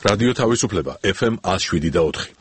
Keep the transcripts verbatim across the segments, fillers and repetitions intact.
რადიო თავისუფლება ეფ ემ one oh seven და four.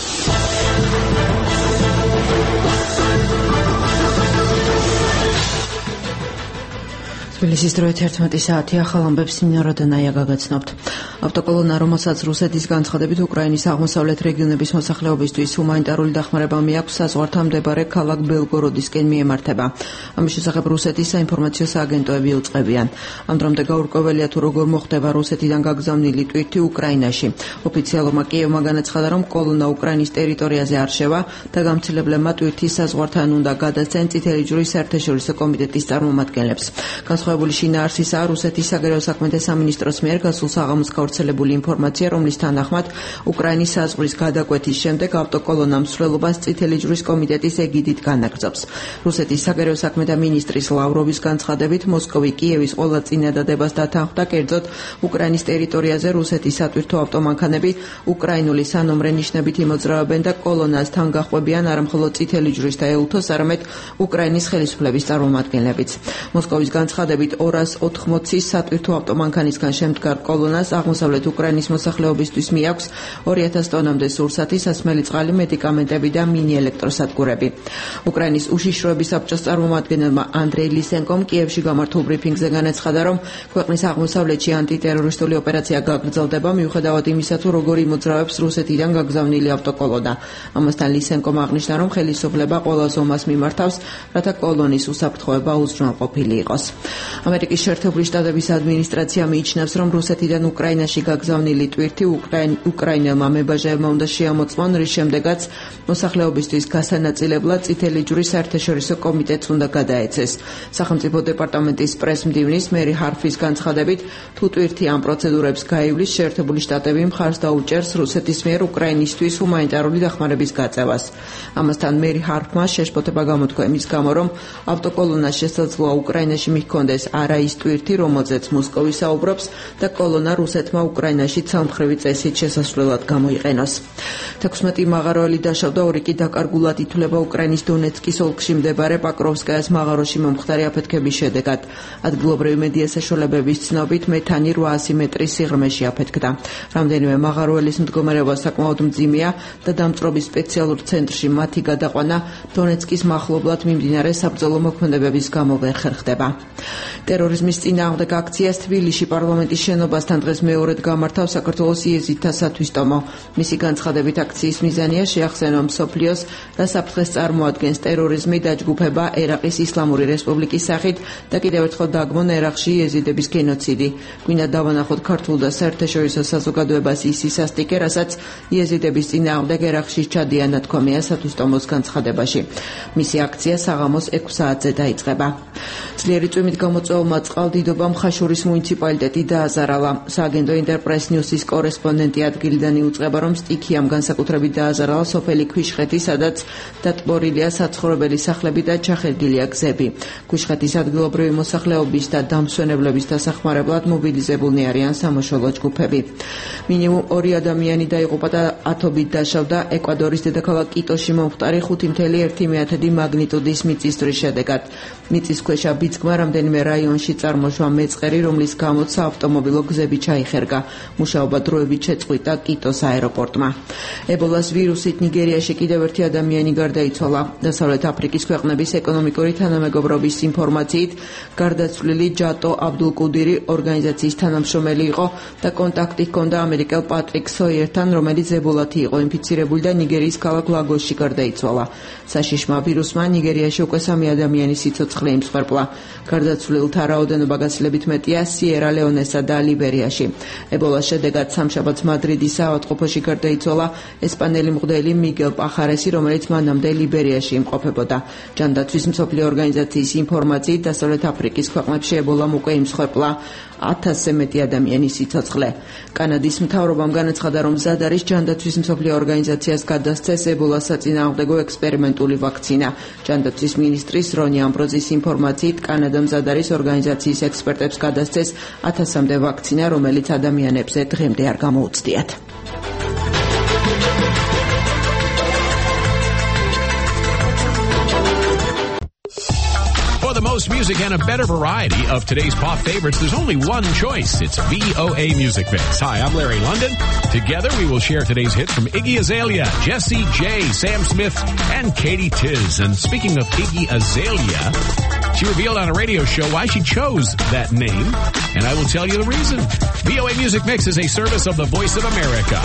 თბილისის დრო ერთმეტი საათი ახალ ამბებს მინოროდანაია გაგაცნობთ. ავტოკოლონა, რომელსაც რუსეთის განცხადებით უკრაინის აღმოსავლეთ რეგიონების მოსახლეობისთვის ჰუმანიტარული დახმარება მიაქვს, საზღვართან მდებარე ქალაქ ბელგოროდისკენ მიემართება. ამის შესახებ რუსეთის საინფორმაციო სააგენტოები უწყებიან. ამ დრომდე გაურკვეველია თუ როგორ მოხდება რუსეთიდან გაგზავნილი ტვირთი უკრაინაში. ოფიციალურმა კიევმა განაცხადა, რომ კოლონა უკრაინის ტერიტორიაზე არ შევა და გამცირებლებმა ტვირთის საზღვართან უნდა გადასცენ წითელი ჯვრის საერთაშორისო კომიტეტის წარმომადგენლებს. განსხვავებული შინაარსისაა რუსეთის საგარეო საქმეთა სამინისტროს მიერ გასულ საღამოს გავრცელებული ინფორმაცია, რომლის თანახმად უკრაინის საზღვრის გადაკვეთის შემდეგ ავტოკოლონამ მსვლელობას წითელი ჯვრის კომიტეტის ეგიდით განაგრძობს. რუსეთის საგარეო საქმეთა მინისტრის ლავროვის განცხადებით, მოსკოვი კიევის ყველა წინადადებას დათანხმდა, კერძოდ უკრაინის ტერიტორიაზე რუსეთის სატვირთო ავტომანქანები უკრაინული სანომრე ნიშნებით იმოძრავებენ და კოლონას თან გახვევიან არა მხოლოდ წითელი ჯვრის და ეუთოს, არამედ უკრაინის ხელისუფლების წარმომადგენლებიც. მოსკოვის განცხადებით ორას ოთხმოცი სატვირთო ავტომანქანისგან შემდგარ კოლონას აღმოსავლეთ უკრაინის მოსახლეობისთვის მიაქვს ორი ათას ტონამდე სურსათი, სასმელი წყალი, მედიკამენტები და მინი ელექტროსადგურები. უკრაინის უშიშროების საბჭოს წარმომადგენელმა ანდრეი ლისენკომ კიევში გამართულ ბრიფინგზე განაცხადა, რომ ქვეყნის აღმოსავლეთში ანტიტერორისტული ოპერაცია გაგრძელდება, მიუხედავად იმისა, თუ როგორ იმოძრავებს რუსეთიდან გაგზავნილი ავტოკოლონა. ამასთან ლისენკომ აღნიშნა, რომ ხელისუფლება ყველა ზომას მიმართავს, რათა კოლონის უსაფრთხოება უზრუნველყოფილი იყოს. ამერიკის შეერთებული შტატების ადმინისტრაცია მიიჩნევს, რომ რუსეთიდან უკრაინაში გაგზავნილი ტვირთი უკრაინელმა მებაჟეებმა უნდა შეამოწმონ, რის შემდეგაც მოსახლეობისთვის გასანაწილებლად წითელი ჯვრის საერთაშორისო კომიტეტს უნდა გადაეცეს. სახელმწიფო დეპარტამენტის პრესმდივნის მერი ჰარფის განცხადებით, თუ ტვირთი ამ პროცედურებს გაივლის, შეერთებული შტატები მხარს დაუჭერს რუსეთის მიერ უკრაინისთვის ჰუმანიტარული დახმარების გაწევას. ამასთან მერი ჰარფმა შეშფოთება გამოთქვა იმის გამო, რომ ავტოკოლონას შესაძლოა უკრაინაში მიჰქონდეს არა ის ტვირთი, რომელზეც მოსკოვი საუბრობს და კოლონა რუსეთმა უკრაინაში ცალმხრივი წესით შესასვლელად გამოიყენოს. თექვსმეტი მაღაროელი დაშავდა, ორი კი დაკარგულად ითვლება უკრაინის დონეცკის ოლქში მდებარე პაკროვსკაიას მაღაროში მომხდარი აფეთქების შედეგად. ადგილობრივი მედია საშუალებების ცნობით მეთანი რვაასი მეტრის სიღრმეში აფეთქდა. რამდენიმე მაღაროელის მდგომარეობა საკმაოდ მძიმეა და დამწვრობის სპეციალურ ცენტრში მათი გადაყვანა დონეცკის მახლობლად მიმდინარე საბრძოლო მოქმედებების გამო ვერ ხერხდება. ტერორიზმის წინააღმდეგ აქციას თბილისში პარლამენტის შენობასთან დღეს მეორედ გამართავს საქართველოს იეზიდთა სათვისტომო. მისი განცხადებით აქციის მიზანია შეახსენონ მსოფლიოს, რა საფრთხეს წარმოადგენს ტერორიზმი, დაჯგუფება ერაყის ისლამური რესპუბლიკის სახით და კიდევ ერთხელ დაგმონ ერაყში იეზიდების გენოციდი. გვინდა დავანახოთ ქართულ და საერთაშორისო საზოგადოებას ის ისასტიკე, რასაც იეზიდების წინააღმდეგ ერაყში ჩადიან, ნათქვამია სათვისტომოს განცხადებაში. მისი აქცია საღამოს ექვს საათზე დაიწყება. ძლიერი წვიმით გამოწვეულმა წყალდიდობამ ხაშურის მუნიციპალიტეტი დააზარალა. სააგენტო ინტერპრეს ნიუსის კორესპონდენტი ადგილიდან იუწყება, რომ სტიქიამ განსაკუთრებით დააზარალა სოფელი ქვიშხეთი, სადაც დატბორილია საცხოვრებელი სახლები და ჩახერგილია გზები. ქვიშხეთის ადგილობრივი მოსახლეობის და დამსვენებლების დასახმარებლად მობილიზებულნი არიან სამაშველო ჯგუფები. მინიმუმ ორი ადამიანი დაიღუპა და ათობით დაშავდა ეკვადორის დედაქალაქ კიტოში მომხდარი ხუთი ათეული მეათედი მაგნიტუდის მიწისძვრის შედეგად. მიწისქვეშა ბიძგმა რამდენიმე რაიონში წარმოშვა მეწყერი, რომლის გამოც საავტომობილო გზები ჩაიხერგა. მუშაობა დროებით შეწყვიტა კიტოს აეროპორტმა. ებოლას ვირუსით ნიგერიაში კიდევ ერთი ადამიანი გარდაიცვალა. დასავლეთ აფრიკის ქვეყნების ეკონომიკური თანამეგობრობის ინფორმაციით, გარდაცვლილი ჯატო აბდულკუდირი ორგანიზაციის თანამშრომელი იყო და კონტაქტი ჰქონდა ამერიკელ პატრიკ სოიერთან, რომელიც ებოლათი იყო ინფიცირებული და ნიგერიის ქალაქ ლაგოსში გარდაიცვალა. საშიშმა ვირუსმა ნიგერიაში უკვე სამი ადამიანის სიცოცხლე იმსხვერპლა. გარდაცვლილთა რაოდენობა გაცილებით მეტია სიერა-ლეონესა და ლიბერიაში. ებოლას შედეგად სამშაბათს მადრიდის საავადმყოფოში გარდაიცვალა ესპანელი მღვდელი მიგელ პახარესი, რომელიც მანამდე ლიბერიაში იმყოფებოდა. ჯანდაცვის მსოფლიო ორგანიზაციის ინფორმაციით, დასავლეთ აფრიკის ქვეყნებში ებოლამ უკვე იმსხვერპლა ათასზე მეტი ადამიანის სიცოცხლე. კანადის მთავრობამ განაცხადა, რომ მზად არის ჯანდაცვის მსოფლიო ორგანიზაციას გადასცეს ებოლას საწინააღმდეგო ექსპერიმენტული ვაქცინა. ჯანდაცვის მინისტრის რონი ამბროზის ინფორმაციით, კანადა მზად არის ორგანიზაციის ექსპერტებს გადასცეს ათასამდე ვაქცინა, რომელიც ადამიანებზე დღემდე არ გამოუცდიათ. the most music and a better variety of today's pop favorites, there's only one choice. It's V O A Music Mix. Hi, I'm Larry London. Together, we will share today's hits from Iggy Azalea, Jessie J, Sam Smith, and Katie Tiz. And speaking of Iggy Azalea, she revealed on a radio show why she chose that name, and I will tell you the reason. V O A Music Mix is a service of the Voice of America.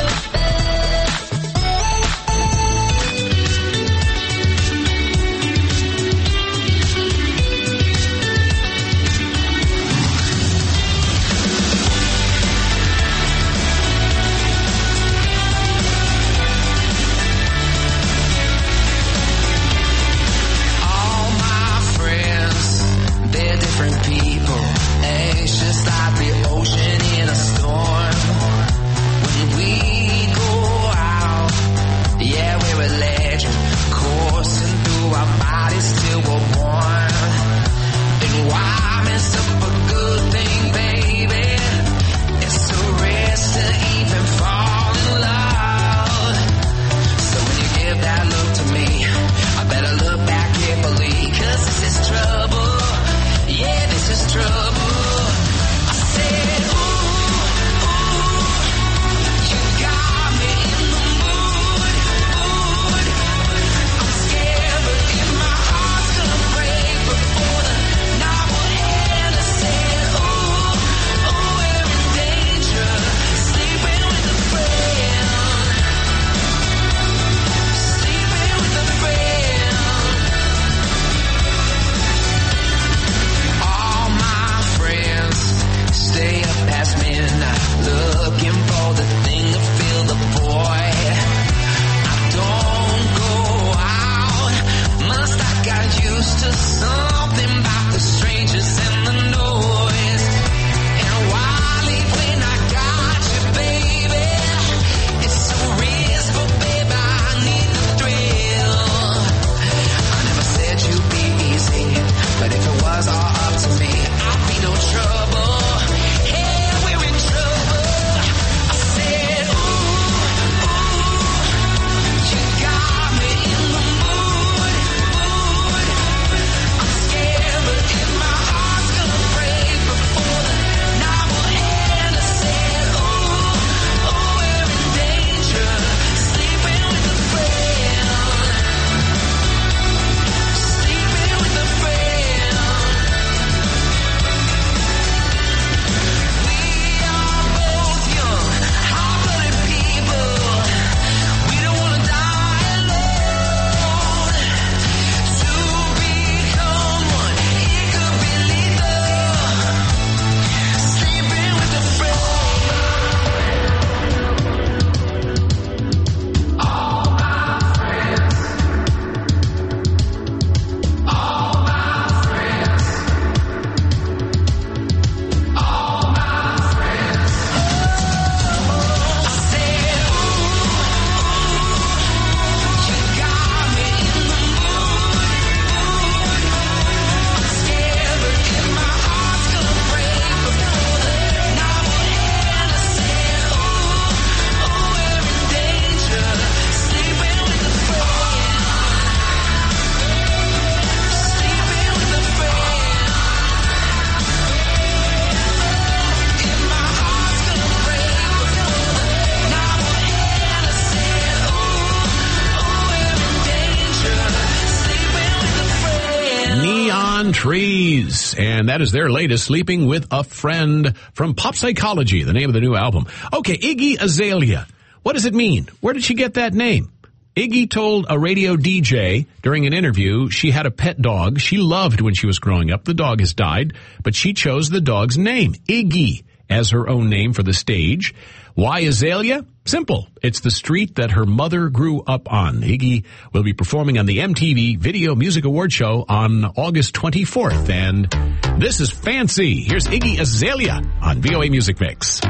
Trees, and that is their latest, Sleeping with a Friend, from Pop Psychology, the name of the new album. Okay, Iggy Azalea. What does it mean? Where did she get that name? Iggy told a radio D J during an interview she had a pet dog she loved when she was growing up. The dog has died, but she chose the dog's name, Iggy, as her own name for the stage. Why Azalea? Simple. It's the street that her mother grew up on. Iggy will be performing on the M T V Video Music Award Show on August twenty-fourth. And this is Fancy. Here's Iggy Azalea on V O A Music Mix.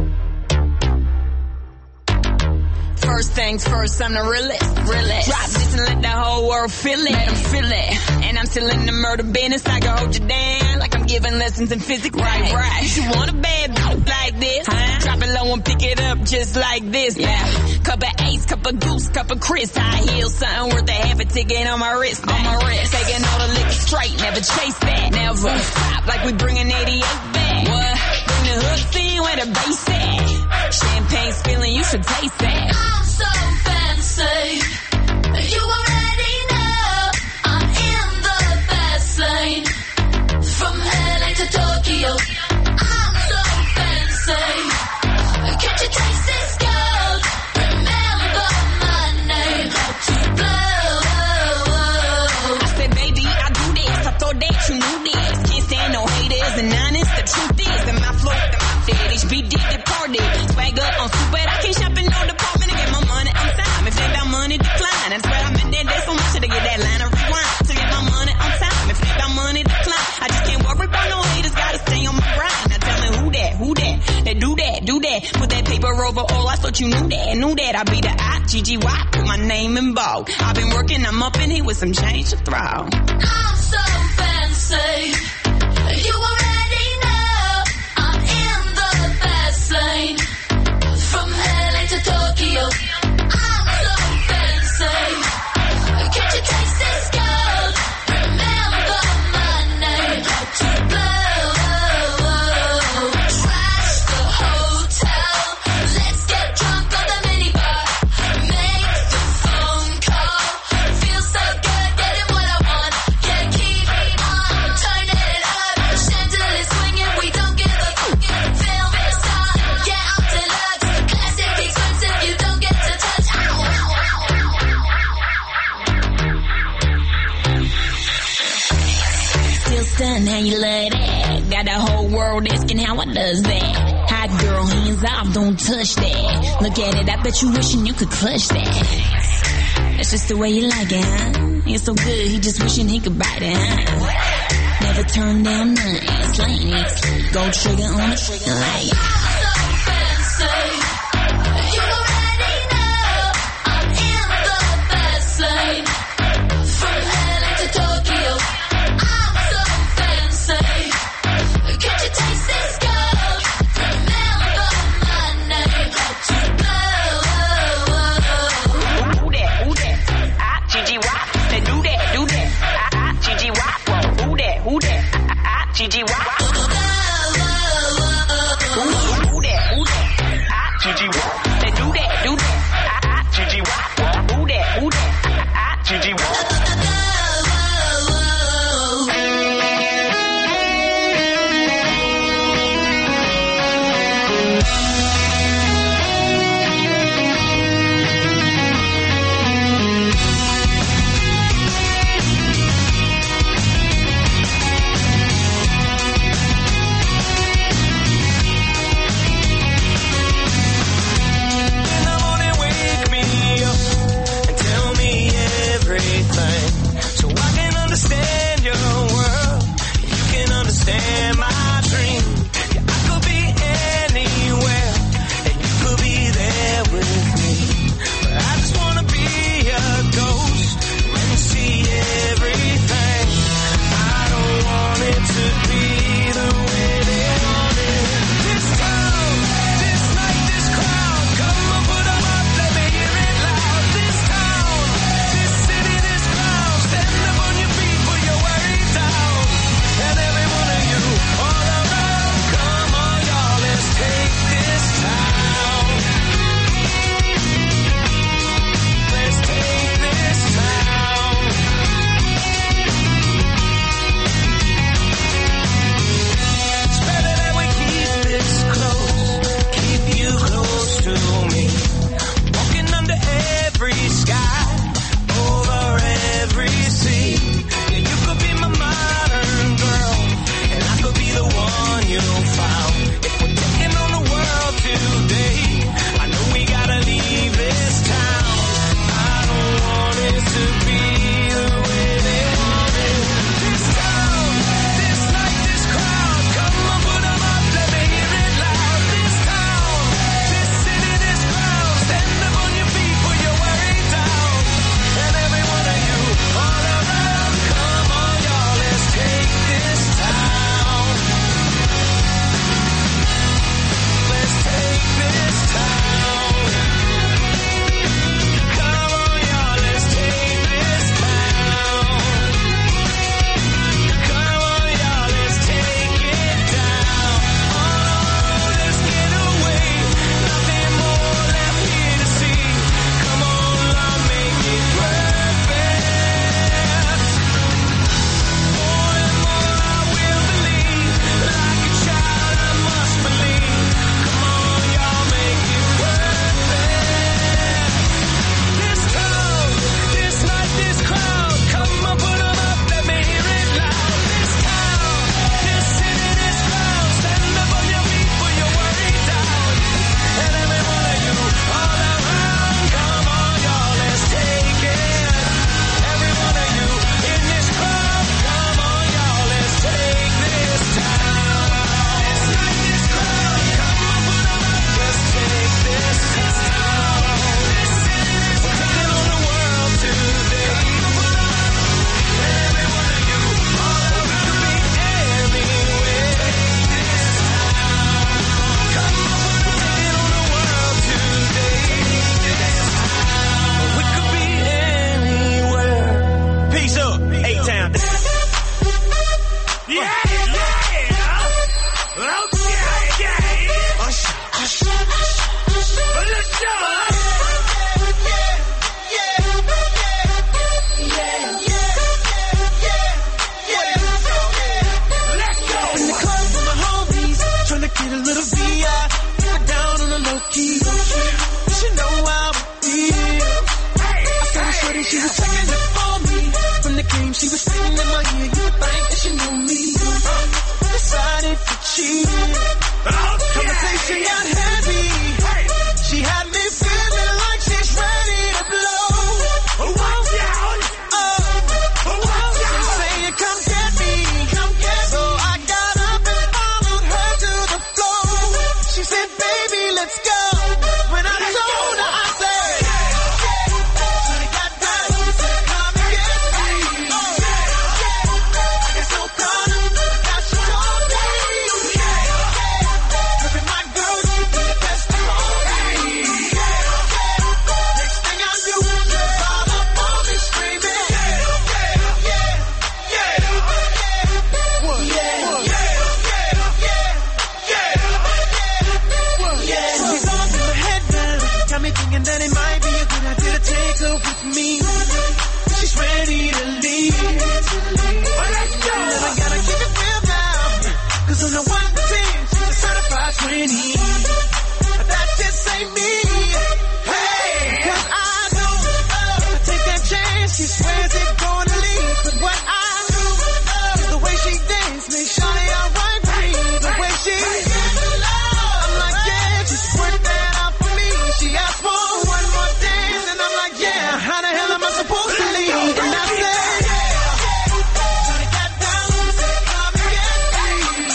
First things first, I'm the realest, realest. Drop this and let the whole world feel it. Let them feel it. And I'm still in the murder business. I can hold you down like I'm giving lessons in physics. Right, right. You want a bad bitch like this? Huh? Drop it low and pick it up just like this. Yeah. Cup of ace, cup of goose, cup of Chris. High heels, something worth a half a ticket on my wrist. On my wrist. Taking all the liquor straight. never chase that. Never pop like we bringing eighty-eight back. What? Bring the hooks in where the bass at. Champagne spilling, you should taste that. I'm so fancy. You already know I'm in the fast lane. From L A to Tokyo, I'm so fancy. Can't you taste this gold? Remember my name, to blow. I said, baby, I do this. I thought that you knew this. Can't stand no haters and honest. The truth is that my flow, the my fit, H B D departed. Swagger on stupid, I can't shop in no department to get my money on time. If they got money, decline. That's where I'm in there. There's so much to get that line of rewind to get my money on time. If they got money, decline. I just can't worry about no haters. Gotta stay on my grind. Now tell me who that, who that, that do that, do that. Put that paper over all. I thought you knew that, knew that. I be the I G G Y. Put my name in bold. I've been working. I'm up in here with some change to throw. I'm so fancy. You already know I'm in the fast lane. From L A to Tokyo, I'm so fancy. Can't you taste this gold? Remember my name, to blow. Trash the hotel. Let's get drunk on the minibar. Make the phone call. Feel so good getting what I want. Yeah, keep on turning it up. Chandelier swinging, we don't give a fuck. Film it star, yeah, I'm deluxe. Classic expensive, you don't get to touch. Ow, ow, ow, Still stunned how you love that. Got the whole world asking how I does that. Hot girl, hands off, don't touch that. Look at it, I bet you wishing you could clutch that. That's just the way you like it, huh? It's so good, he just wishing he could bite it, huh? Never turn down nothing, slang. Gold trigger on the trigger like. so fancy. You already know I'm in the fast lane. From L A to Tokyo, I'm so fancy. Can't you taste this gold? Remember my name, to blow. Who that, who that? I G G Y. They do that, do that. I G G Y. Whoa, who that, who that? I G G Y. Who that, who that? I G on. Yeah, yeah. Okay, hush, hush, hush, hush. Let's go. Get a little V I, get down on the low key. You should know how it feels. I saw the shorty, she was checking it for me. From the game, she was singing in my ear. You would think that she knew me. Decided to cheat. Conversation got heavy. She had me feeling like she's ready to blow. Watch out! Oh, watch out! Saying, come get me, come get me. So I got up and followed her to the floor. She said, baby, let's go. When I told her, I said, so they got down, said, come and get me. I guess no problem, now she told me. Look at my girl, she be the best of all me. Next thing I knew, she was all up on me screaming. Yeah, yeah, yeah. What? Yeah, yeah. She's all in my head down. Got me thinking that it might be a good idea to take her with me. She's ready to leave. Let's go. And I gotta keep it real now. Cause on the one to ten, she's a certified twenty. That just ain't me. Hey, cause I know if I take that chance, she swears it's gonna leave. But what I do is the way she dance makes Shawty alright with me. The way she I'm like, yeah, just work that out for me. She asked for one more dance, and I'm like, yeah, how the hell am I supposed to leave? And I said, so they got down, said, come and get me.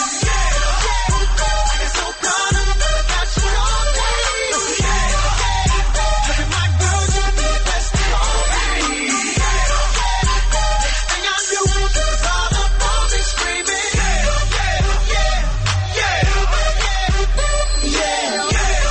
I guess no problem, now she told me. Look at my girl, she be the best of all me. Next thing I knew, she was all up on me screaming. Yeah, yeah, yeah, yeah, yeah.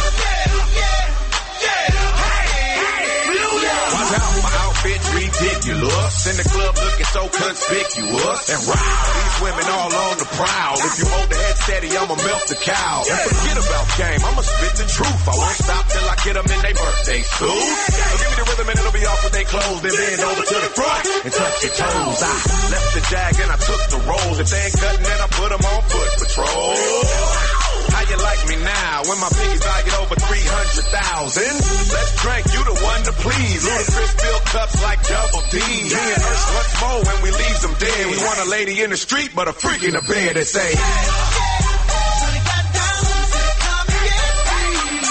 Watch out, my outfit's ridiculous. In the club looking so conspicuous. And wow, these women all on the prowl. If you hold the head steady, I'ma melt the cow. And forget about game, I'ma spit the truth. I won't stop till I get them in their birthday suit. So give me the rhythm and it'll be off with their clothes. Then bend over to the front and touch your toes. I left the jag and I took the rolls. If they ain't cutting, then I put them on foot patrol. How you like me now when my piggies valued over three hundred thousand? Let's drink, you the one to please. Ludacris fill cups like double D. Me and Ursh once more when we leave them dead. We want a lady in the street, but a freak in the bed that say, So they got down, said, come and get me.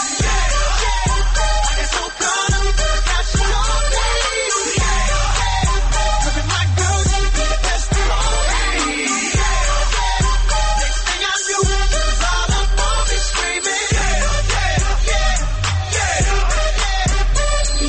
I guess no problem, now she told me. Look at my girl, she be the best of all me. Next thing I knew, she was all up on me screaming. Yeah, yeah, yeah, yeah,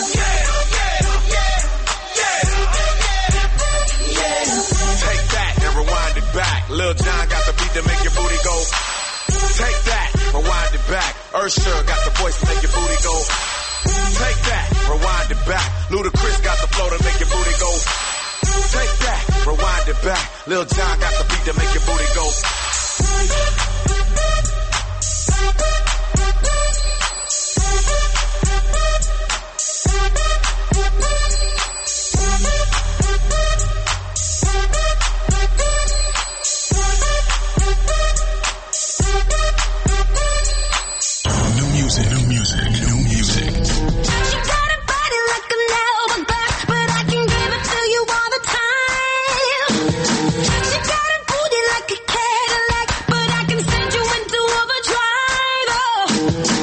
yeah. take that and rewind it back. Lil Jon got the beat to make your booty go. Take that, rewind it back. Usher got the voice to make your booty go. Take that, rewind it back. Ludacris got the flow to make your booty go. Take that, rewind it back. Lil Jon got the beat to make your booty go. New music, new music, new music. She got a body like an hourglass, but I can give it to you all the time. She got a booty like a Cadillac, but I can send you into overdrive. Oh.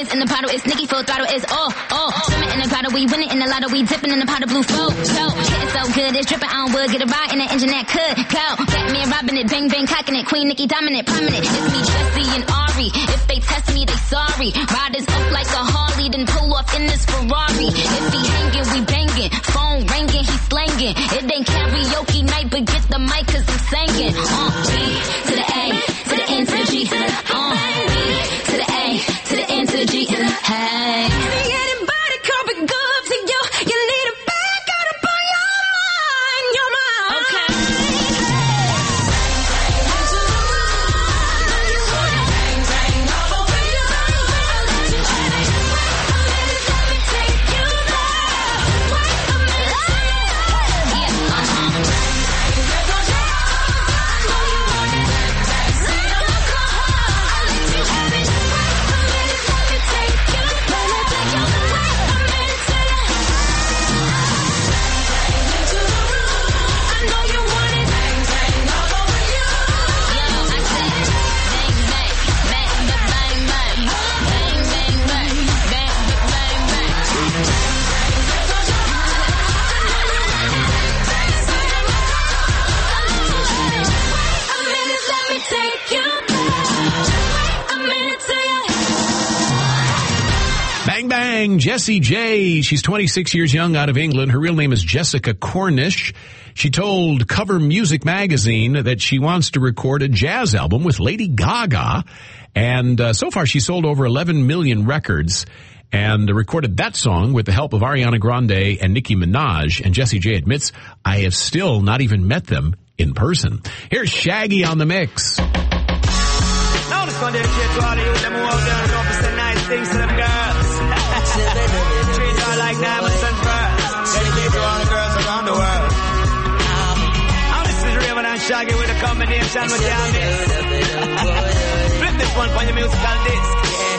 in the bottle, it's Nicki full throttle, it's oh, oh. Swimming in the grotto, we winning in the lotto, we dipping in the pot of blue flow. So, getting so good, it's dripping on wood, get a ride in the engine that could go. Batman robbing it, bang bang cocking it, Queen Nicki dominant, prominent. It's me, Jesse and Ari. If they test me, they sorry. Riders up like a Harley, then pull off in this Ferrari. If he hanging, we banging. Phone ringing, he slanging. It ain't karaoke night, but get the mic 'cause I'm singing. Uh, G to the A, to the N to the G. Uh, B to the A, to the N to the G. Hey. Anybody come be good to you? You need a bag, gotta put your mind, your mind. Okay. Jessie J. She's twenty-six years young, out of England. Her real name is Jessica Cornish. She told Cover Music magazine that she wants to record a jazz album with Lady Gaga. And uh, so far she sold over eleven million records and recorded that song with the help of Ariana Grande and Nicki Minaj. And Jessie J admits, I have still not even met them in person. Here's Shaggy on the mix. Now this one dedicate to all of you, them who out there and know for nice things to them girls. Treat her like diamonds and pearls. Dedicate to all the girls around the world. Now this is Raven and Shaggy with a combination with your mix. Flip this one for your musical disc.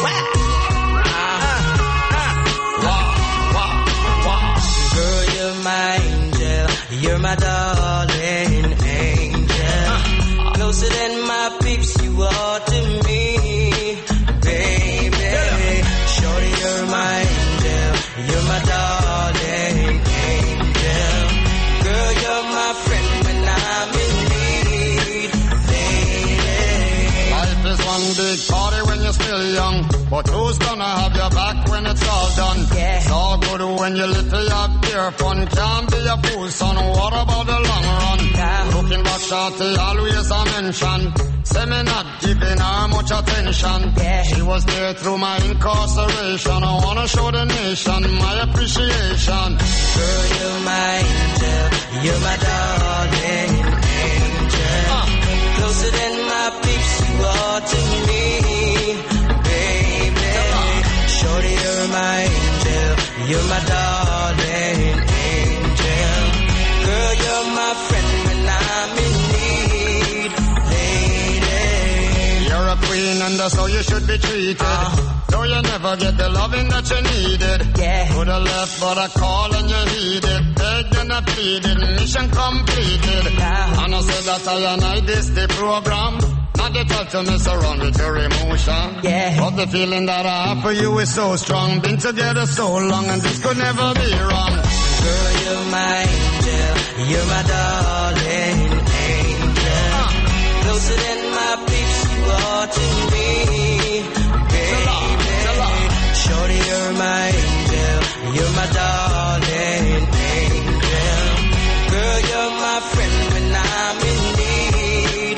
Girl, you're my angel. You're my darling angel. Closer than my peeps, you are to me, baby. Shorty, you're my angel. You're my darling angel. Girl, you're my friend when I'm in need, baby. Life is one big party when you're still young, but who's gonna have your back when it's all done? Yeah. It's all good when you little have pure fun. Can't be a fool, son. What about the long run? Yeah. Looking back, shorty, always a mention. Say me not giving her much attention. Yeah. She was there through my incarceration. I wanna show the nation my appreciation. Girl, you're my angel. You're my darling angel. Uh. Closer than my peeps, you are to me, baby. Shorty, you're my angel. You're my darling angel. Girl, you're my friend when I'm in need, lady. You're a queen and that's how you should be treated. Uh. Though you never get the loving that you needed. Yeah. Could've left but I call and you heeded. Begged and I pleaded, mission completed. Yeah. And I said that I and I this the program. Not the type to mess around with your emotion. Yeah. But the feeling that I have for you is so strong. Been together so long and this could never be wrong. Girl, you're my angel. You're my darling angel. Uh. Closer than my peeps, you are to me, baby. Shorty, you're my angel. You're my darling angel. Girl, you're my friend when I'm in need,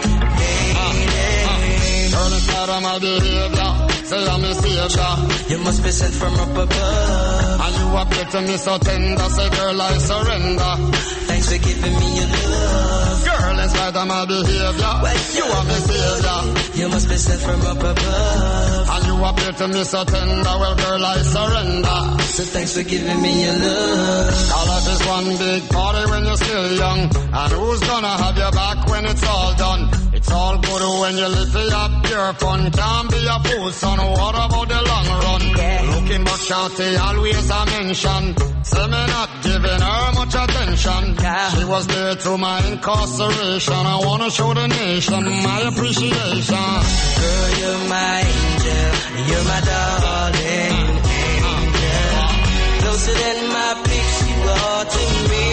lady. Girl, inside of my behavior, say I'm a savior. You must be sent from up above. And you appear to me so tender, say girl I surrender. Thanks for giving me your love. Girl, in spite of my behavior, you are my savior. You must be sent from up above. And you appear to me so tender, well girl I surrender. So thanks for giving me your love. All life is one big party when you're still young. And who's gonna have your back when it's all done? It It's all good when you live it up, your fun. Can't be a fool, son. What about the long run? Yeah. Looking back, shawty, always a mention. Say me not giving her much attention. Yeah. She was there through my incarceration. I wanna show the nation my appreciation. Girl, you're my angel. You're my darling angel. Closer than my pics, you are to me,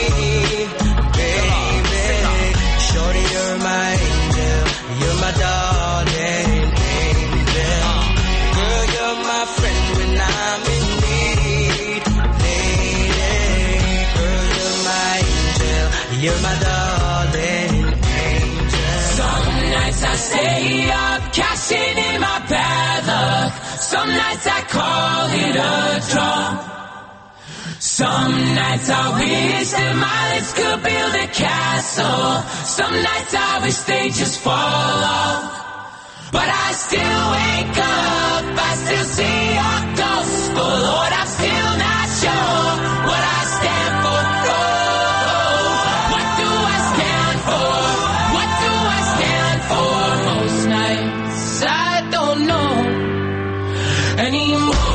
baby. Shorty, you're my angel. You're my darling angel. Girl, you're my friend when I'm in need, lady. Girl, you're my angel. You're my darling angel. Some nights I stay up, cashing in my bad luck. Some nights I call it a draw. Some nights I wish that my lips could build a castle. Some nights I wish they just fall off. But I still wake up, I still see your ghost. But Lord, I'm still not sure what I stand for. Oh, what do I stand for? What do I stand for? Most nights I don't know anymore.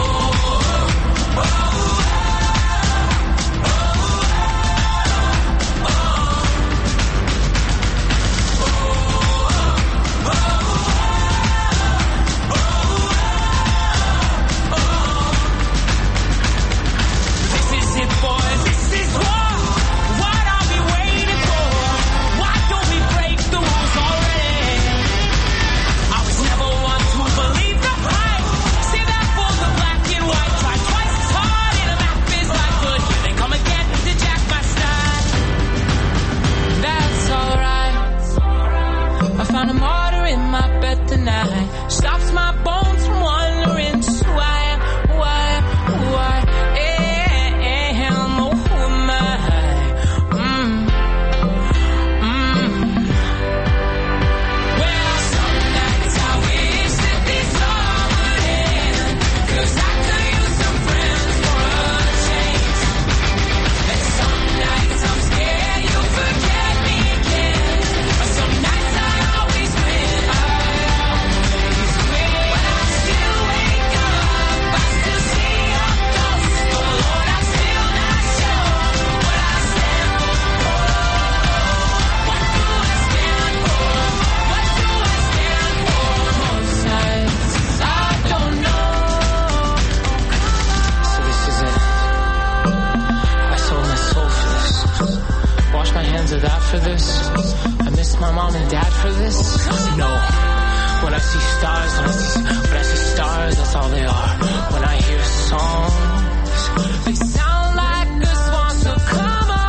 Found a martyr in my bed tonight. Stops my bones from wandering. Just why, why, why am, oh, who am I? Mm, mm. Well, some nights I wish that this all would end, 'cause I could use some friends for a change. And some nights I'm scared you'll forget me again. Some nights I always win, I always win. But I still wake up, I still see your ghost. Oh Lord, I'm still not sure what I stand for. What do I stand for? What do I stand for? Most nights I don't know. So this is it. I sold my soul for this. Wash my hands of that for this. I miss my mom and dad for this. No. When I see stars, when I see, when I see stars, that's all they are. When I hear songs, They sound like a swan, so come on.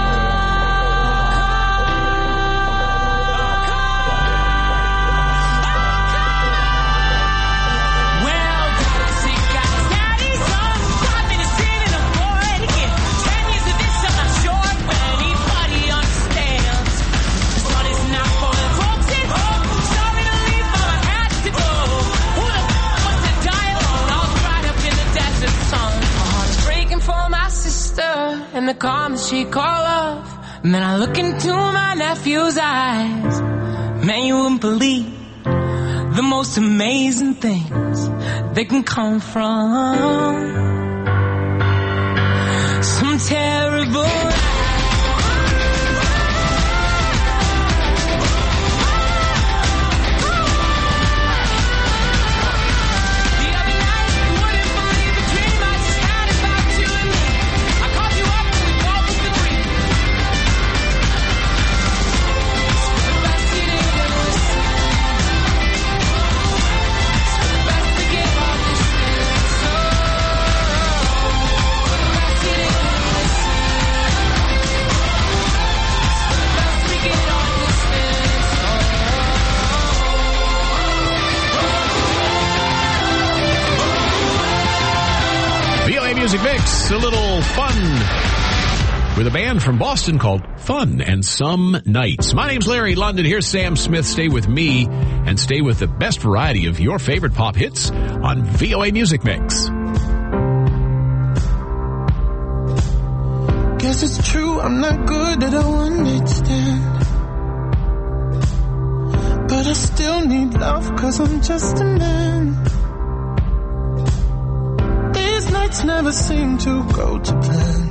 Well, toxic guys, daddy's on. Five minutes in and I'm bored again. Ten years of this, I'm not sure when anybody understands. The sun is not falling, folks at home. Sorry to leave, but I had to go. Who the f*** wants to die alone? All dried up in the desert sun. My heart's breaking for my sister and the calm that she call love. And then I look into my nephew's eyes. Man, you wouldn't believe the most amazing things they can come from some terrible The other night, you wouldn't believe the dream I just had about you and me. I called you up and we both was agreed. It's the best you did and listen. It's the best to give up this feeling. So, the best you did and listen. It's the best we get on this feeling. So, V L A Music Mix, a little fun with a band from Boston called Fun and Some Nights. My name's Larry London. Here's Sam Smith. Stay with me and stay with the best variety of your favorite pop hits on V O A Music Mix. Guess it's true, I'm not good at I understand. But still need love, cause I'm just a man. These nights never seem to go to plan.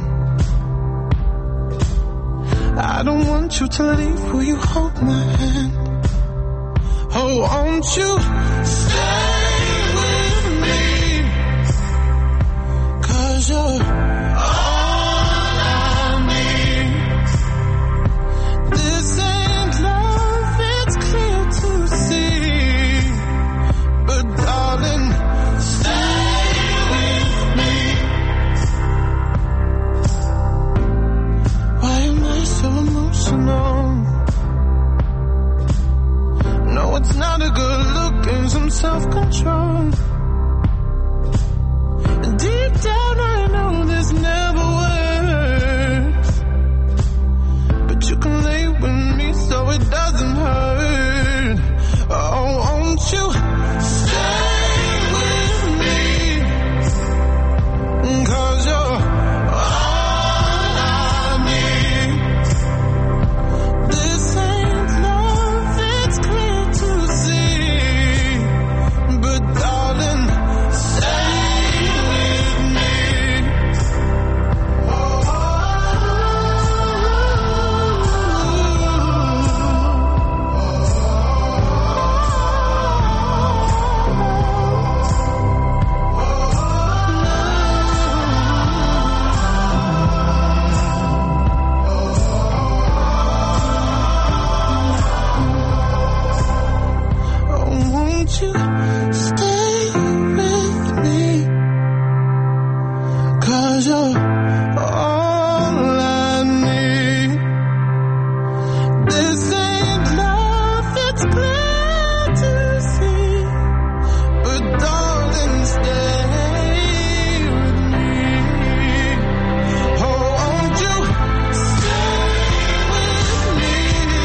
I don't want you to leave, will you hold my hand? Oh, won't you stay with me? Cause you're all I need. This ain't love, it's clear to see. But darling, stay with me. Why am I so emotional? No, it's not a good look and some self-control. Deep down I know this never works, but you can lay with me so it doesn't hurt. Oh, won't you stay with me? Cause you're all I need. This ain't love, it's clear to see. But darling, stay with me. Oh, won't you stay with me? Cause you're all I need. This ain't love, it's clear to see. But darling, stay with me. Oh, won't you stay with me?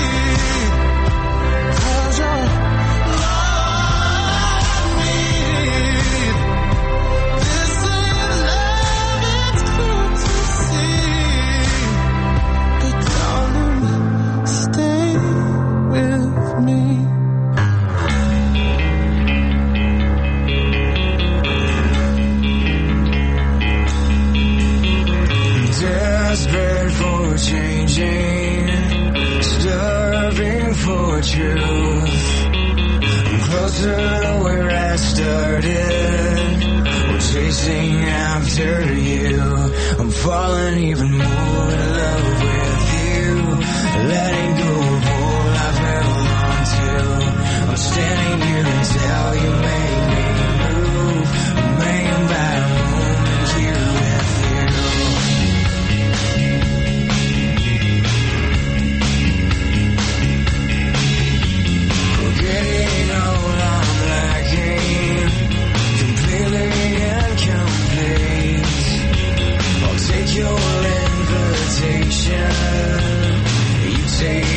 Cause you're all I need. This ain't love, it's clear to see. But darling, stay with me. Desperate for changing, starving for truth. I'm closer to where I started. I'm chasing after you. I'm falling even more in love with you. Letting go of all I've held on to. I'm standing here until you make me move. Moment by moment here with you. Forgetting all I'm lacking, completely incomplete. I'll take your invitation. You take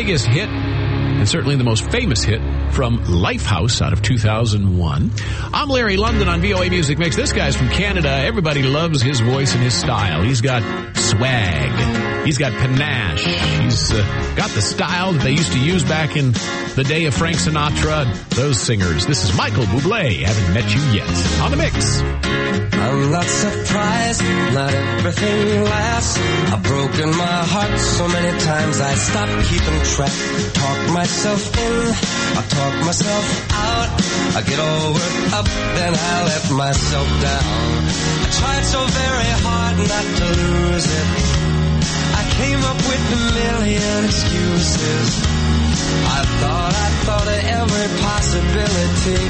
biggest hit, and certainly the most famous hit, from Lifehouse out of two thousand one. I'm Larry London on V O A Music Mix. This guy's from Canada. Everybody loves his voice and his style. He's got swag. He's got panache. He's uh, got the style that they used to use back in the day of Frank Sinatra, those singers. This is Michael Bublé, Haven't Met You Yet, on the mix. I'm not surprised, not everything lasts. I've broken my heart so many times I stopped keeping track. Talk myself in, I talk myself out. I get all worked up, then I let myself down. I tried so very hard not to lose it. I came up with a million excuses. I thought, I thought of every possibility.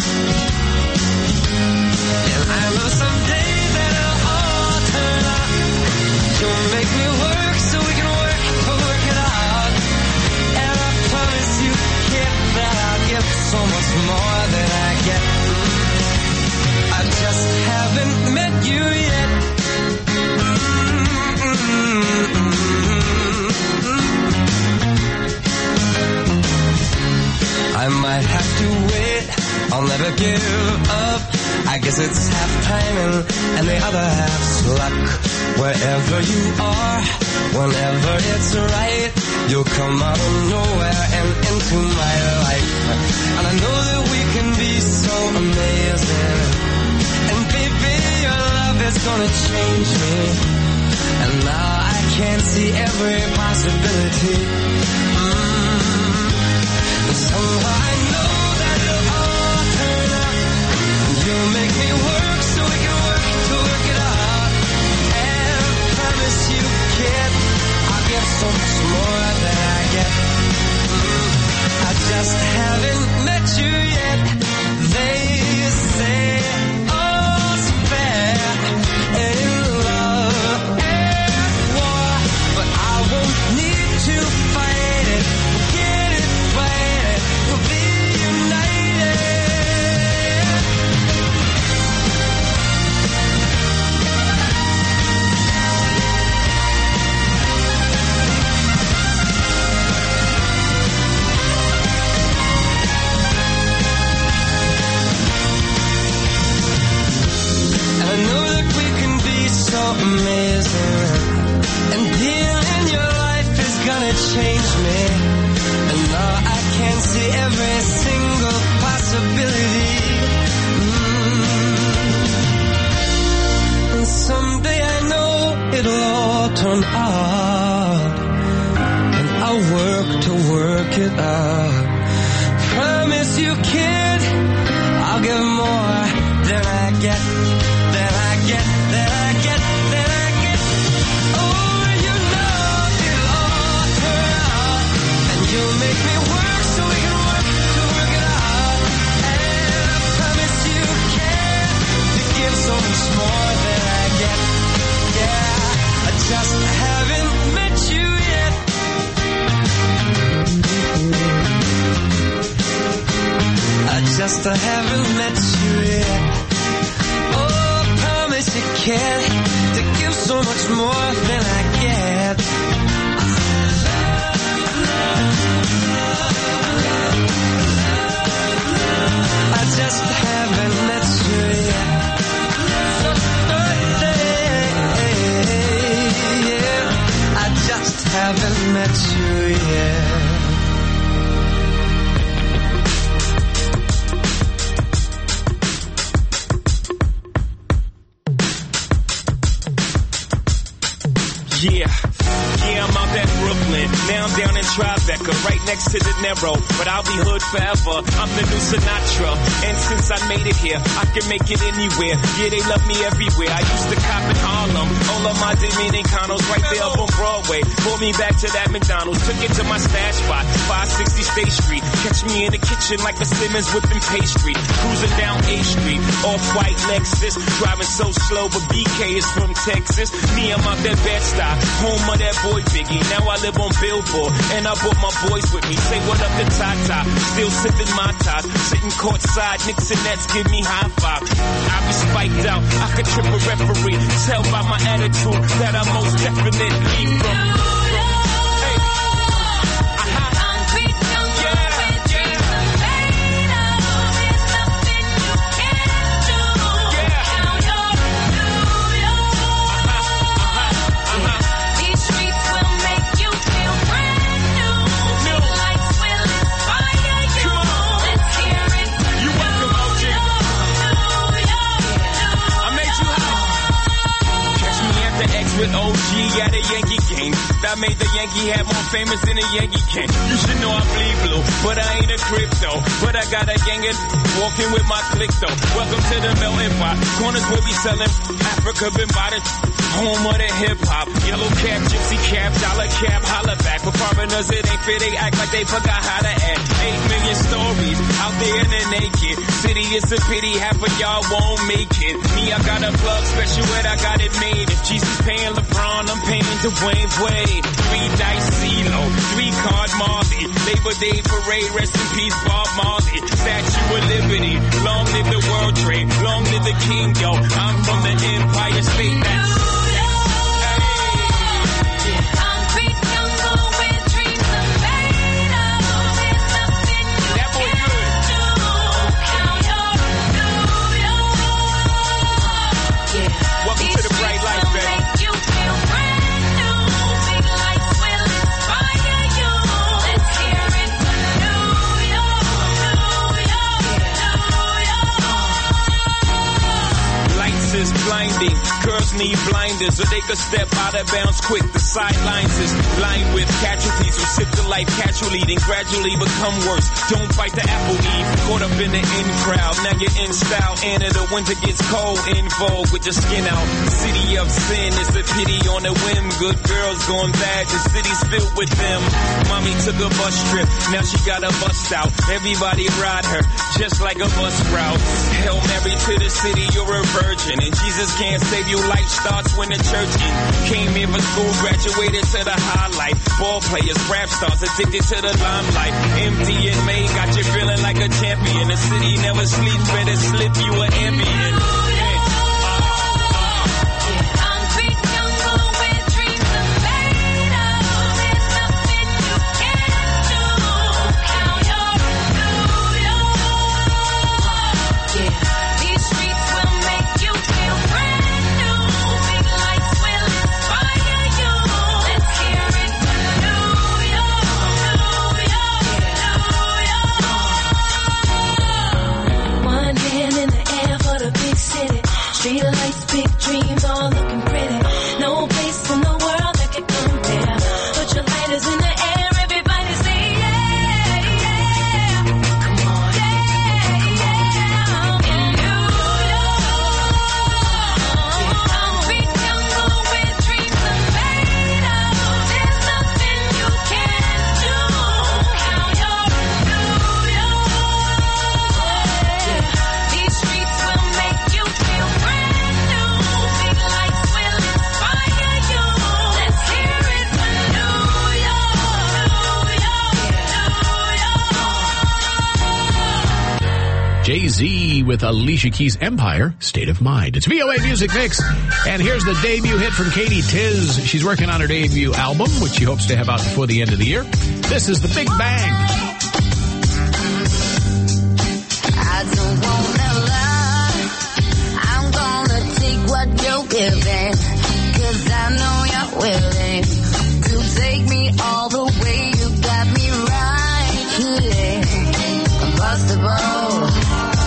And I know someday that it'll all turn out. You'll make me work so we can work to work it out. And I promise you, kid, that I'll give so much more than I get. I just haven't met you yet. I might have to wait, I'll never give up. I guess it's half timing and the other half's luck. Wherever you are, whenever it's right, you'll come out of nowhere and into my life. And I know that we can be so amazing. And baby, your love is gonna change me. And now I can see every possibility. Mm. Somehow I know that it'll all turn out. You'll make me work so we can work to work it out. And I promise you, kid, I'll give so much more than I get. Mm, I just haven't met you yet. They say all's fair in love and war, but I won't need to fight it. Forget it, fight it. We'll be united. And I know that we can be so amazing. And being in your life is gonna change me. And now I can see every single possibility. Mm. And someday I know it'll all turn out. And I'll work to work it out. Promise you, kid, I'll give more than I get, than I get, than I get, than I get. Oh, you know it'll all turn out. And you'll make me work so we can work to work it out. And I promise you, kid, to give so much more than I get. Yeah, I just haven't met you yet. I just haven't met you yet. Oh, I promise you, kid, to give so much more than I get. I just haven't met you yet. So birthday, yeah. I just haven't met you yet. Yeah, yeah, I'm out at Brooklyn. Now I'm down in Tribeca, right next to De Niro. But I'll be hood forever. I'm the new Sinatra. And since I made it here, I can make it anywhere. Yeah, they love me everywhere. I used to cop in Harlem. All of my Dominicanos right there up on Broadway. Pulled me back to that McDonald's. Took it to my stash spot, five sixty State Street. Catch me in the kitchen like a Simmons whipping pastry. Cruising down A Street, off-white Lexus. Driving so slow, but B K is from Texas. Me, I'm out that Bed-Stuy, home of that boy Biggie. Now I live on Billboard, and I brought my boys with me. Say what up to Tata, still sipping my top. Sitting courtside, Knicks and Nets give me high five. I be spiked out, I could trip a referee. Tell by my attitude that I most definitely from. Hey, uh-huh. a Yankee game. That made the Yankee hat more famous than a Yankee can. You should know I bleed blue, but I ain't a crypto. But I got a gang of walking with my click though. Welcome to the melting pot. Corners will be selling Africa been by the home of the hip hop. Yellow cap, gypsy cap, dollar cap, holla back. For foreigners it ain't fair, they act like they forgot how to act. Eight million stories out there in the naked city. It's a pity half of y'all won't make it. Me, I got a plug special ed, I got it made. If Jesus paying LeBron, I'm paying Dwayne Wade. Three dice CeeLo, three card Marley. Labor Day parade, rest in peace Bob Marley. Statue of Liberty, long live the World Trade, long live the King, yo. I'm from the Empire State. That's blinding. Girls need blinders so they could step out of bounds quick. The sidelines is lined with casualties who sip the life casually, then gradually become worse. Don't fight the apple eve, caught up in the in crowd. Now you're in style, and in the winter gets cold, in vogue with your skin out. City of sin is a pity on a whim. Good girls going bad, the city's filled with them. Mommy took a bus trip, now she got a bust out. Everybody ride her, just like a bus route. Hail Mary to the city, you're a virgin, and Jesus can't save you. Life starts when the church ends. Came here for school, graduated to the highlight. Ball players, rap stars, addicted to the limelight. Empty and May got you feeling like a champion. The city never sleeps, better slip you an ambient. Street lights, big dreams, all looking pretty. No place in the world that can compare. Put your lighters in the air, everybody say yeah, yeah. Come on, yeah, yeah. In New York, concrete jungle where dreams are made of. There's nothing you can't do. Now you're in New York. These streets will make you feel brand. Jay-Z with Alicia Keys' Empire, State of Mind. It's V O A Music Mix. And here's the debut hit from Katie Tiz. She's working on her debut album, which she hopes to have out before the end of the year. This is The Big Bang. I don't wanna lie. I'm gonna take what you're giving. Cause I know you're willing to take me all the way. You got me right here. Impossible.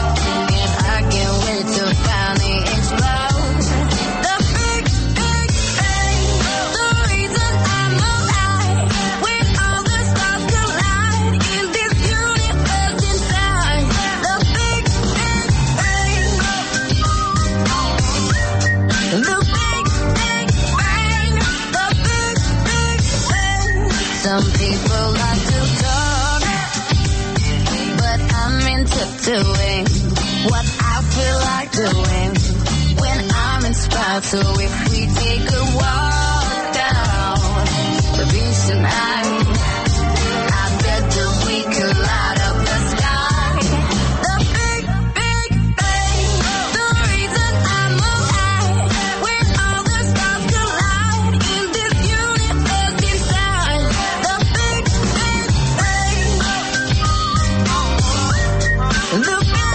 Some people like to talk, but I'm into doing what I feel like doing when I'm inspired. So if we take a walk down the beach tonight, I bet that we could light up the sky. The big, big bang, the reason I'm alive, when all the stars collide in this universe inside. The big, big bang, the big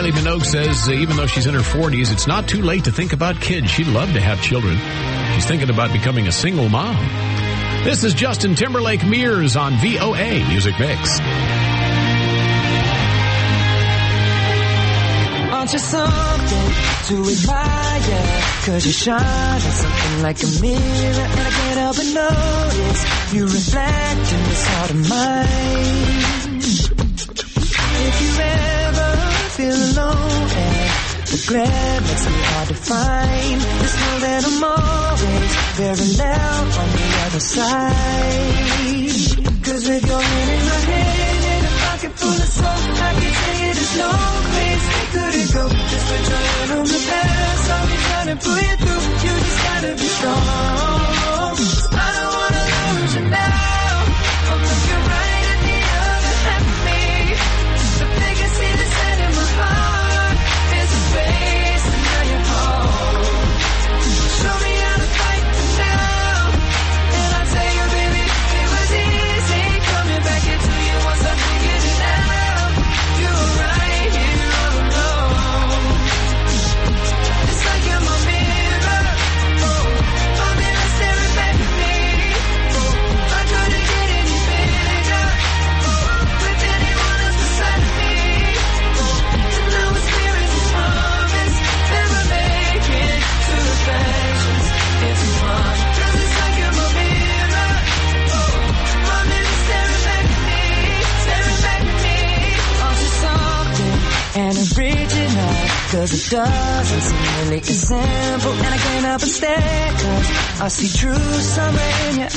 Kylie Minogue says uh, even though she's in her forties, it's not too late to think about kids. She'd love to have children. She's thinking about becoming a single mom. This is Justin Timberlake Mears on V O A Music Mix. Aren't you something to admire? Cause you shine on something like a mirror, and I can't help but notice you reflect in this heart of mine. If you ever feel alone and the glare makes me hard to find, just know that I'm always very loud on the other side. Cause with your hand in my hand and a pocket full of soul, I can tell you there's no place we couldn't go. Just put your hand on the past, I'll be trying to pull you through. You just gotta be strong. I don't wanna lose you now. I'm looking right at the other half of me. If they can see the sand in my heart, there's a space and now you're home. Show me how to fight for now. And I'll tell you, baby, it was easy coming back into you once I figured it out. You were right here all alone. It's like you're my mirror. Oh, my mirror staring back at me. Oh, I couldn't get any bigger. Oh, with anyone else beside me. Oh, and now it's clear as a promise. Never make it to reflections. It's one. Cause it's like you're my mirror. Oh, my mirror staring back at me. Staring back at me. Aren't you something and original? Cause it doesn't seem really as simple. And I can't help but stare, cause I see true summer in your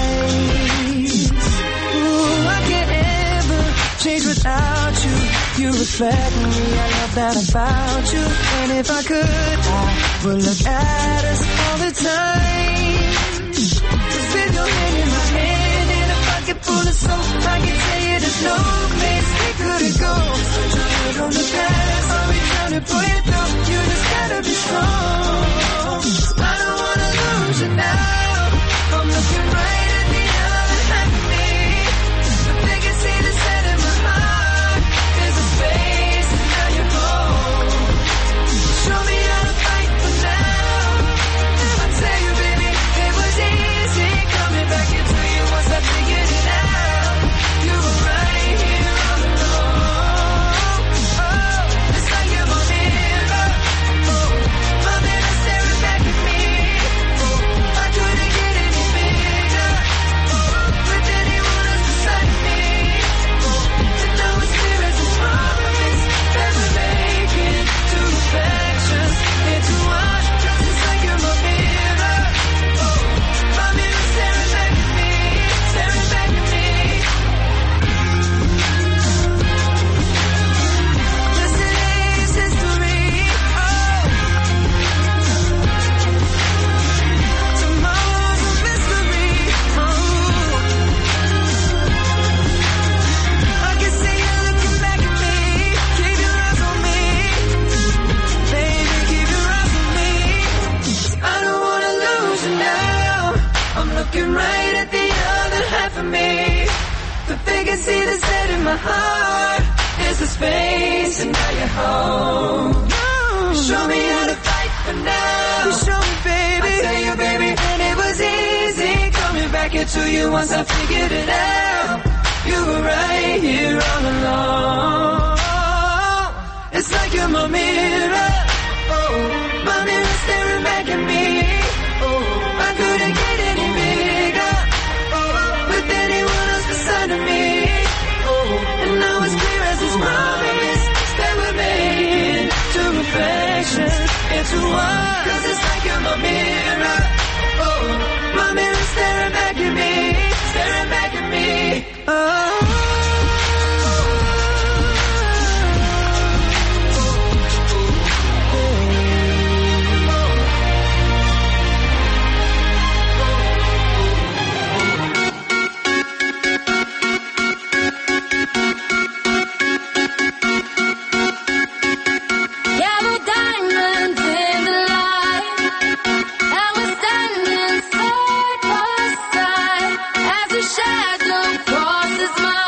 eyes. Ooh, I can't ever change without you. You reflect me, I love that about you. And if I could, I would look at us all the time. Cause with your hand in my hand and a pocket full of soap, I can tell you there's no place we couldn't go. Put your head on the past, I'll be trying to pull you through. You just gotta be strong. I don't wanna lose you now. I'm looking right at the other half of me. But they can see the sand in my heart. There's a space and now you're home. Show me how to fight for now. I tell you, baby, it was easy coming back into you once I figured it out. You were right here all alone. Oh, it's like you're my mirror. Oh, my mirror staring back at me. Oh, I couldn't get any bigger. Oh, with anyone else beside me. Oh, and now it's clear as a promise. Never make it to reflections. Into one, cause it's like you're my mirror. Oh, my mirror staring back at me. Staring back at me. Yesterday's history. Oh, tomorrow's a mystery. Oh, I can see you looking back at me. Keep your eyes on me. Baby, keep your eyes on me. I don't wanna lose you now. I'm looking right at the other half of me. But they can see the set in my heart. There's a space and now you're home. Show me how to fight for now. You show me, baby. I tell you, baby, and it was easy coming back into you once I figured it out. You were right here all along. It's like you're my mirror. Oh, my mirror staring back at me. Oh, I couldn't get any bigger. Oh, with anyone else beside of me. Oh, and now it's clear as this promise that we're making two reflections into one. Cause it's like you're my mirror. Oh, my mirror staring back at me. Staring back at me. Oh. Yeah, we're diamonds in the light, and we're standing side by side as the shadow crosses my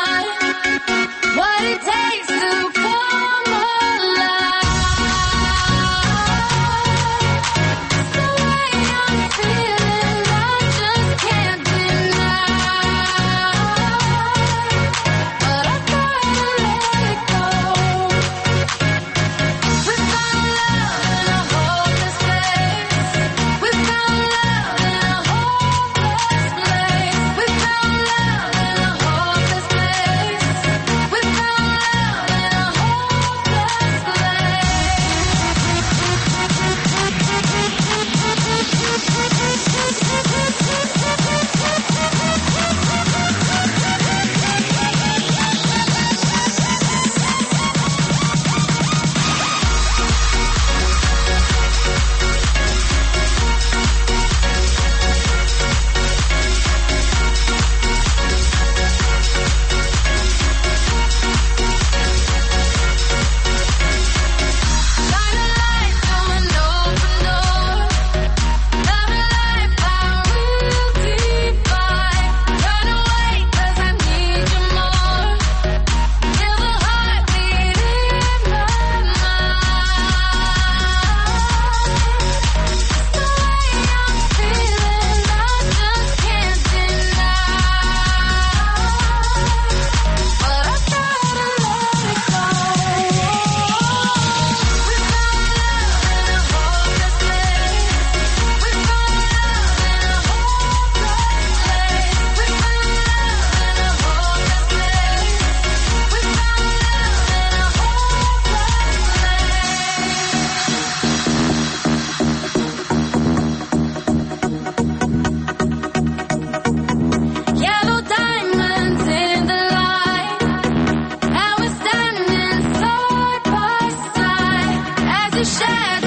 as a shadow.